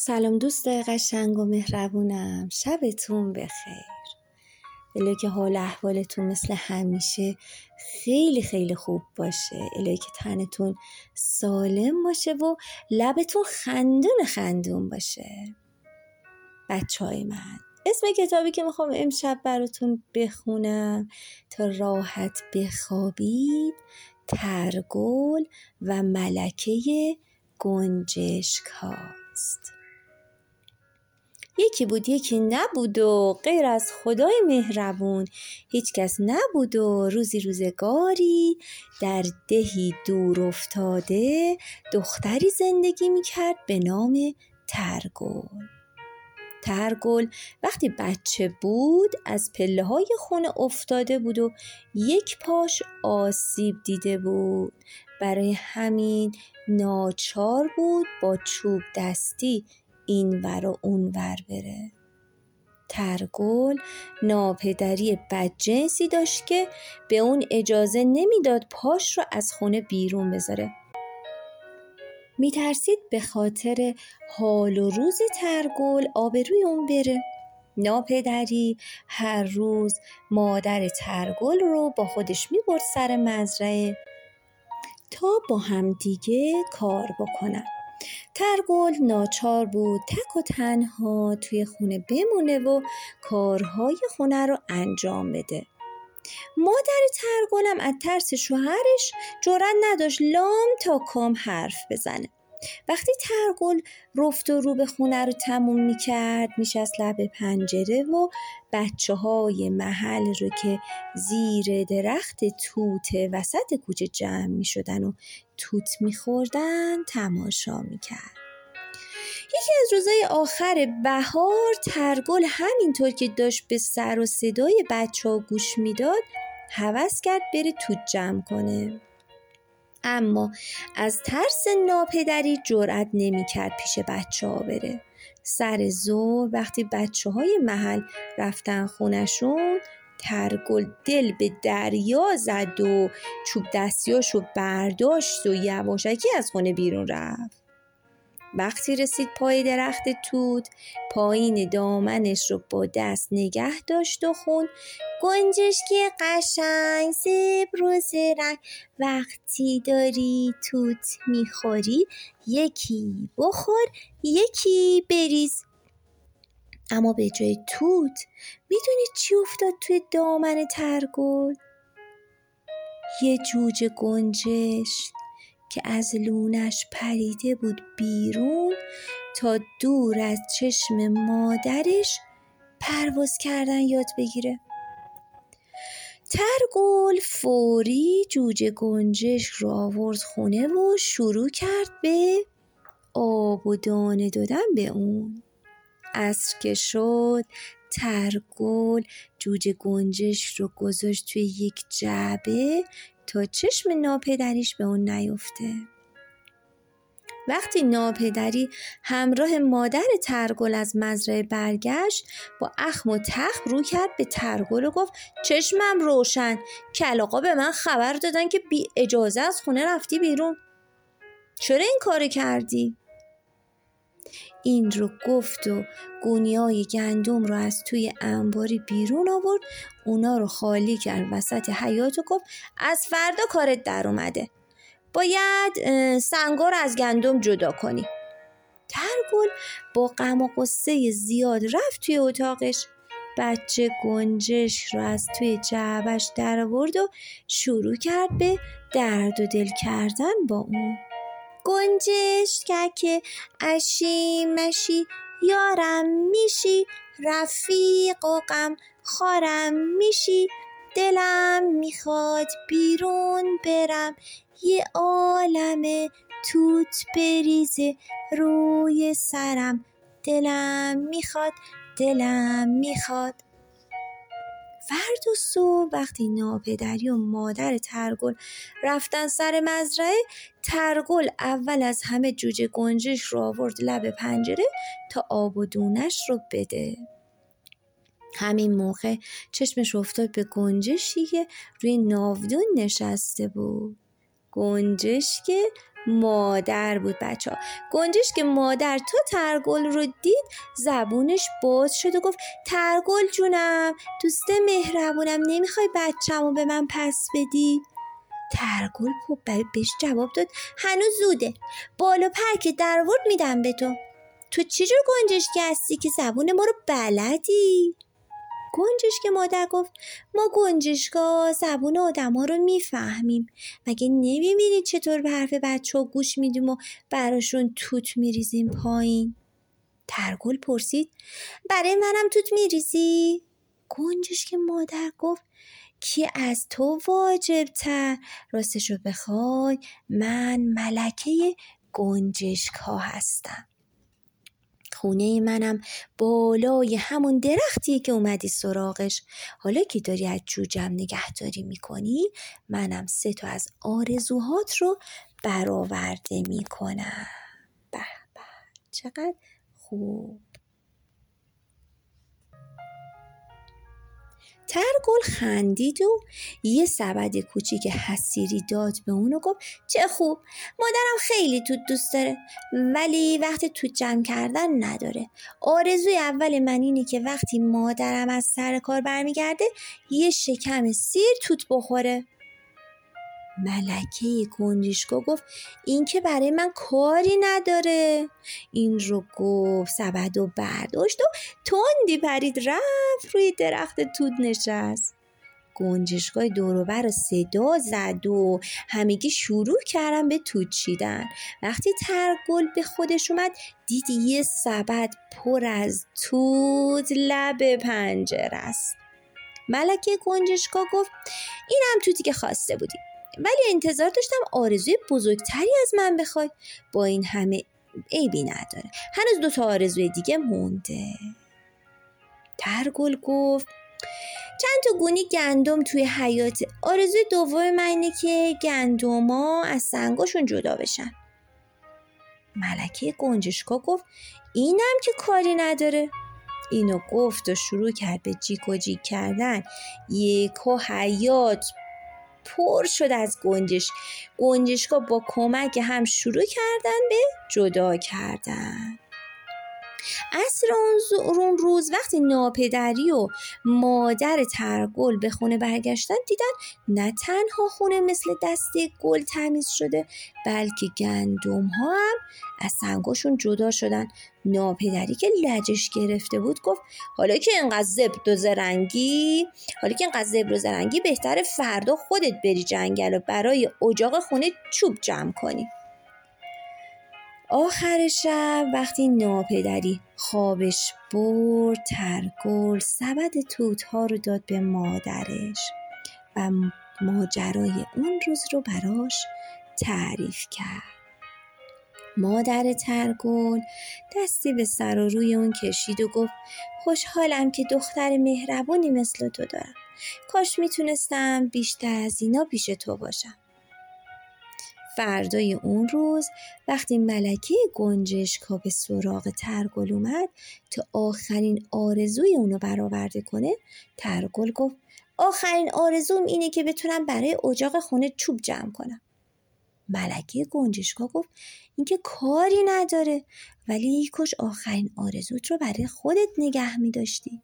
سلام دوست قشنگ و مهربونم، شبتون بخیر. الهی که حال احوالتون مثل همیشه خیلی خیلی خوب باشه. الهی که تنتون سالم باشه و لبتون خندون باشه. بچهای من، اسم کتابی که میخوام امشب براتون بخونم تا راحت بخوابید ترگل و ملکه گنجشک هاست. یکی بود یکی نبود و غیر از خدای مهربون هیچ کس نبود و روزی روزگاری در دهی دور افتاده دختری زندگی میکرد به نام ترگل وقتی بچه بود از پله‌های خونه افتاده بود و یک پاش آسیب دیده بود. برای همین ناچار بود با چوب دستی این ور و اون ور بره. ترگل ناپدری بدجنسی داشت که به اون اجازه نمیداد پاش رو از خونه بیرون بذاره. میترسید به خاطر حال و روز ترگل آبروی اون بره. ناپدری هر روز مادر ترگل رو با خودش میبرد سر مزرعه تا با هم دیگه کار بکنن. ترگل ناچار بود تک و تنها توی خونه بمونه و کارهای خونه رو انجام بده. مادر ترگلم از ترس شوهرش جرئت نداشت لام تا کام حرف بزنه. وقتی ترگل رفت و رو به خونه رو تموم میکرد میشست لب پنجره و بچه‌های محل رو که زیر درخت توت وسط کوچه جمع میشدن و توت میخوردن تماشا میکرد. یکی از روزهای آخر بهار ترگل همینطور که داشت به سر و صدای بچه‌ها گوش میداد هوس کرد بره توت جمع کنه، اما از ترس ناپدری جرئت نمی‌کرد پیش بچه‌ها بره. سر ظهر وقتی بچه‌های محل رفتن خونشون ترگل دل به دریا زد و چوب دستیاشو برداشت و یواشکی از خونه بیرون رفت. وقتی رسید پای درخت توت پایین دامنش رو با دست نگه داشت و خوند گنجشکی قشنگ زبر و زرنگ وقتی داری توت میخوری یکی بخور یکی بریز. اما به جای توت میدونی چی افتاد توی دامن ترگل؟ یه جوجه گنجشک که از لونش پریده بود بیرون تا دور از چشم مادرش پرواز کردن یاد بگیره. ترگل فوری جوجه گنجشک رو آورد خونه و شروع کرد به آب و دانه دادن به اون. عصر که شد ترگل جوجه گنجشک رو گذاشت توی یک جعبه تا چشم ناپدریش به اون نیفته. وقتی ناپدری همراه مادر ترگل از مزرعه برگشت با اخم و تخم رو کرد به ترگل و گفت چشمم روشن، کلاغا به من خبر دادن که بی اجازه از خونه رفتی بیرون. چرا این کار کردی؟ این رو گفت و گونیای گندم رو از توی انباری بیرون آورد، اونا رو خالی کرد وسط حیاط و گفت از فردا کارت در اومده، باید سنگا رو از گندم جدا کنی. ترگل با غم و غصه زیاد رفت توی اتاقش، بچه گنجشک رو از توی جعبش در آورد و شروع کرد به درد و دل کردن با اون. گنجشکک اشی مشی یارم میشی، رفیق و غم خارم میشی، دلم میخواد بیرون برم، یه عالمه توت بریزه روی سرم، دلم میخواد. فردا صبح وقتی ناپدری و مادر ترگل رفتن سر مزرعه ترگل اول از همه جوجه گنجشک رو آورد لب پنجره تا آب و دونش رو بده. همین موقع چشمش افتاد به گنجشکی که روی ناودون نشسته بود. گنجشک مادر بود بچه ها. گنجشک مادر تا ترگل رو دید زبونش باز شد و گفت ترگل جونم، دوست مهربونم، نمیخوای بچه‌مو به من پس بدی؟ ترگل بهش جواب داد هنوز زوده، بالا پر که در آورد میدم به تو. تو چجور گنجشکی هستی که زبون ما رو بلدی؟ گنجشک مادر گفت ما گنجشکا زبون آدما رو میفهمیم، مگه نمیبینید چطور به حرف بچه ها گوش میدیم و براشون توت میریزیم پایین؟ ترگل پرسید برای منم توت میریزی؟ گنجشک مادر گفت کی از تو واجب تر؟ راستشو بخوای من ملکه گنجشک ها هستم. خونه منم بالای همون درختیه که اومدی سراغش. حالا که داری از جوجم نگهداری میکنی، منم 3 تا از آرزوهات رو برآورده میکنم. به به چقدر خوب. ترگل خندید و یه سبد کوچیک حصیری داد به اون و گفت چه خوب، مادرم خیلی توت دوست داره ولی وقت توت جمع کردن نداره. آرزوی اول من اینه که وقتی مادرم از سر کار برمیگرده یه شکم سیر توت بخوره. ملکه گنجشکا گفت این که برای من کاری نداره. این رو گفت سبد و برداشت و تندی پرید رفت روی درخت توت نشست. گنجشکای دوروبر رو صدا زد و همگی شروع کردن به توت چیدن. وقتی ترگل به خودش اومد دید یه سبد پر از توت لب پنجره است. ملکه گنجشکا گفت اینم توتی که خواسته بودی، ولی انتظار داشتم آرزوی بزرگتری از من بخوای. با این همه عیبی نداره، هنوز 2 تا آرزوی دیگه مونده. ترگل گفت چند تا گونی گندم توی حیاط. آرزوی دوم من اینه که گندما از سنگاشون جدا بشن. ملکه گنجشکا گفت اینم که کاری نداره. اینو گفت و شروع کرد به جیک و جیک کردن. یکو حیاط پر شد از گنجشکا با کمک هم شروع کردن به جدا کردن. عصر اون روز وقتی ناپدری و مادر ترگل به خونه برگشتن دیدن نه تنها خونه مثل دسته گل تمیز شده بلکه گندم ها هم از سنگاشون جدا شدن. ناپدری که لجش گرفته بود گفت حالا که اینقدر زبر و زرنگی بهتره فردا خودت بری جنگل و برای اجاق خونه چوب جمع کنی. آخر شب وقتی ناپدری خوابش برد ترگل سبد توت‌ها رو داد به مادرش و ماجرای اون روز رو براش تعریف کرد. مادر ترگل دستی به سر و روی اون کشید و گفت خوشحالم که دختر مهربونی مثل تو دارم. کاش میتونستم بیشتر از اینا پیش تو باشم. فردای اون روز وقتی ملکه گنجشکا به سراغ ترگل اومد تا آخرین آرزوی اونو برآورده کنه، ترگل گفت آخرین آرزوم اینه که بتونم برای اجاق خونه چوب جمع کنم. ملکه گنجشکا گفت این که کاری نداره، ولی کاش آخرین آرزوت رو برای خودت نگه می داشتی.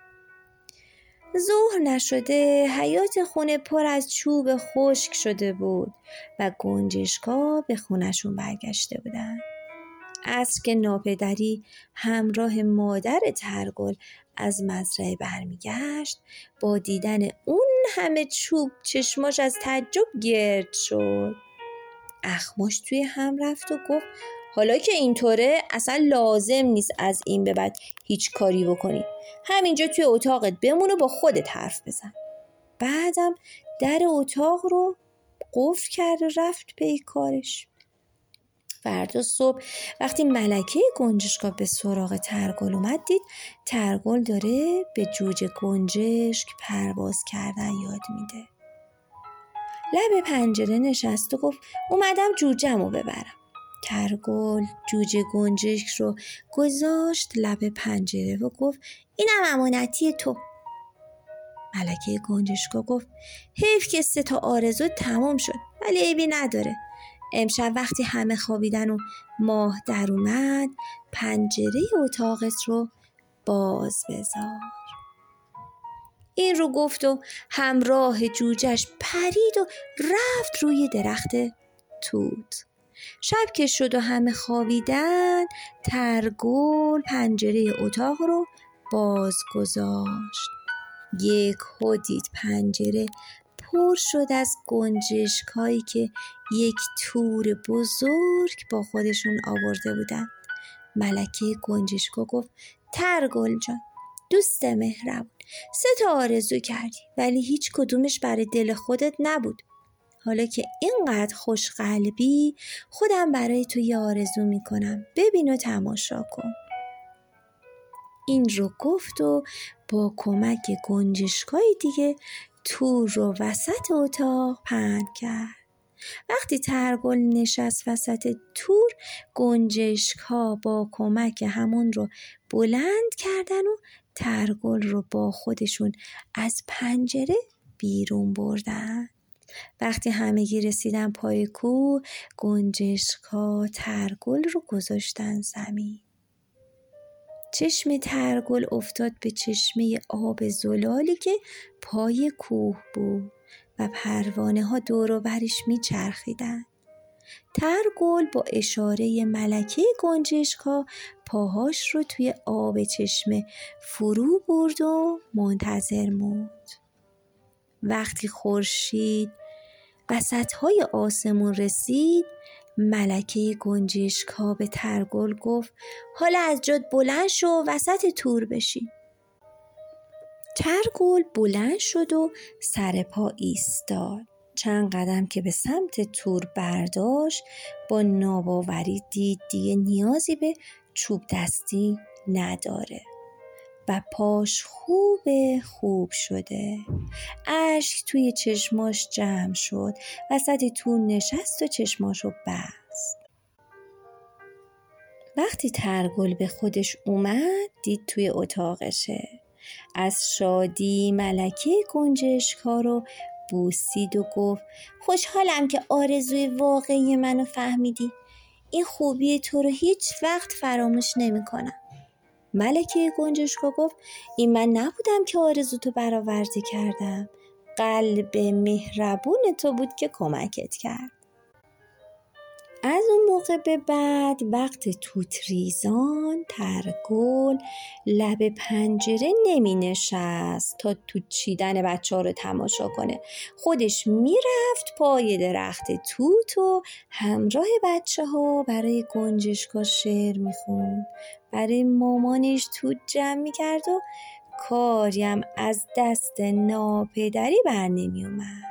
ظهر نشده حیاط خونه پر از چوب خشک شده بود و گنجشکا به خونشون برگشته بودن. عصر که ناپدری همراه مادر ترگل از مزرعه برمیگشت، با دیدن اون همه چوب چشماش از تعجب گرد شد. اخماش توی هم رفت و گفت حالا که اینطوره اصلا لازم نیست از این به بعد هیچ کاری بکنی. همینجا توی اتاقت بمون و با خودت حرف بزن. بعدم در اتاق رو قفل کرد و رفت پی کارش. فردا صبح وقتی ملکه گنجشکا به سراغ ترگل اومد دید ترگل داره به جوجه گنجشک پرواز کردن یاد میده. لب پنجره نشست و گفت اومدم جوجه‌مو ببرم. ترگل جوجه گنجشک رو گذاشت لب پنجره و گفت اینم امانتی تو. ملکه گنجشکا گفت حیف که 3 تا آرزو تمام شد، ولی عیبی نداره. امشب وقتی همه خوابیدن و ماه در اومد، پنجره اتاقت رو باز بذار. این رو گفت و همراه جوجهش پرید و رفت روی درخت توت. شب که شد و همه خوابیدن، ترگل پنجره اتاق رو باز گذاشت. یکهو دید پنجره پر شد از گنجشکایی که یک تور بزرگ با خودشون آورده بودن. ملکه گنجشکا گفت ترگل جان، دوست مهربون، 3 آرزو کردی ولی هیچ کدومش برای دل خودت نبود. حالا که اینقدر خوش قلبی، خودم برای تو یه آرزو میکنم، ببین و تماشا کن. این رو گفت و با کمک گنجشکای دیگه تور رو وسط اتاق پهن کرد. وقتی ترگل نشست وسط تور، گنجشک‌ها با کمک همون رو بلند کردن و ترگل رو با خودشون از پنجره بیرون بردن. وقتی همگی رسیدن پای کوه، گنجشک‌ها ترگل رو گذاشتن زمین. چشم ترگل افتاد به چشمه آب زلالی که پای کوه بود و پروانه ها دور و برش می چرخیدن. ترگل با اشاره ملکه گنجشکا پاهاش رو توی آب چشمه فرو برد و منتظر موند. وقتی خورشید وسط‌های آسمون رسید، ملکه گنجشکا به ترگل گفت حالا از جات بلند شو وسط تور بشین. ترگل بلند شد و سر پا ایستاد. چند قدم که به سمت تور برداشت، با ناباوری دید دیگه نیازی به چوب دستی نداره و پاش خوب شده. اشک توی چشماش جمع شد. وسط تور نشست و چشماشو بست. وقتی ترگل به خودش اومد، دید توی اتاقشه. از شادی ملکه گنجشکا رو بوسید و گفت خوشحالم که آرزوی واقعی منو فهمیدی. این خوبی تو رو هیچ وقت فراموش نمی کنم. ملکه گنجشکا گفت این من نبودم که آرزوتو برآورده کردم. قلب مهربون تو بود که کمکت کرد. از اون موقع به بعد وقت توتریزان ترگل لب پنجره نمی نشست تا توت چیدن بچه ها رو تماشا کنه. خودش می رفت پای درخت توت و همراه بچه ها برای گنجشکا شعر می خوند. برای مامانش توت جمع می کرد و کاریم از دست ناپدری بر نمی اومد.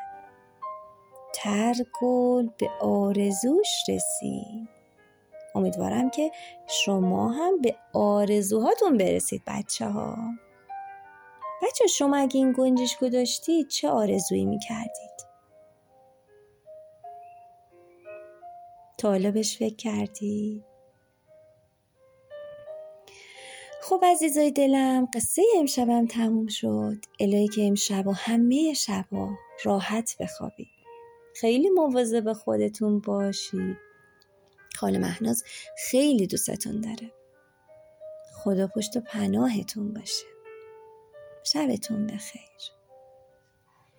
ترگل به آرزوش رسید. امیدوارم که شما هم به آرزوهاتون برسید بچه ها. بچه شما اگه این گنجشکو داشتید چه آرزویی میکردید؟ تا حالا بهش فکر کردید؟ خب عزیزای دلم، قصه امشبم تموم شد. الهی که امشب و همه شبا راحت بخوابید. خیلی مواظب خودتون باشید. خاله مهناز خیلی دوستتون داره. خدا پشت و پناهتون باشه. شبتون بخیر.